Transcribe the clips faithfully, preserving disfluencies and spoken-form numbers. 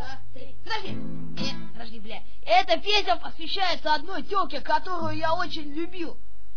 два, три. Подожди! Э, подожди, бля. Эта песня посвящается одной тёлке, которую я очень любил.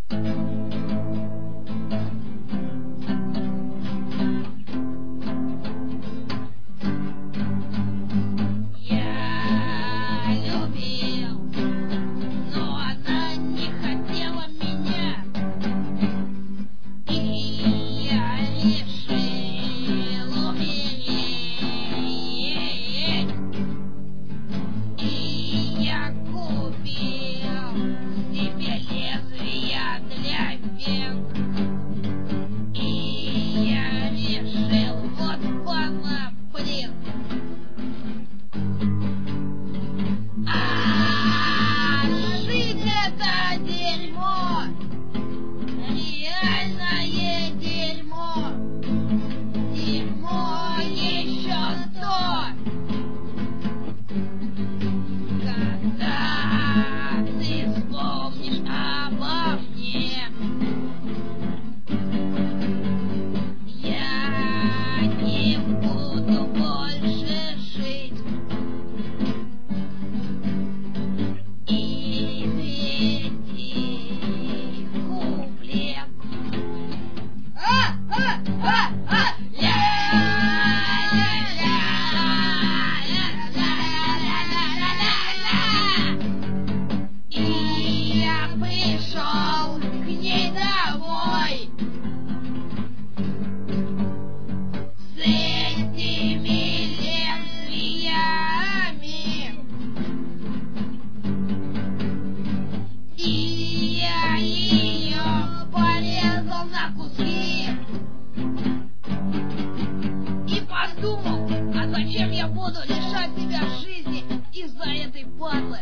Зачем я буду лишать себя жизни из-за этой падлы?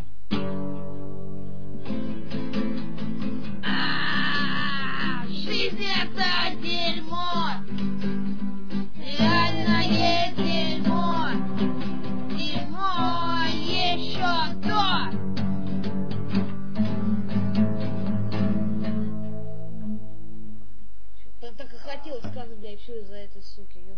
А, жизнь это дерьмо, реальное дерьмо, дерьмо еще то. Так и хотел сказать, блядь, все из-за этой суки.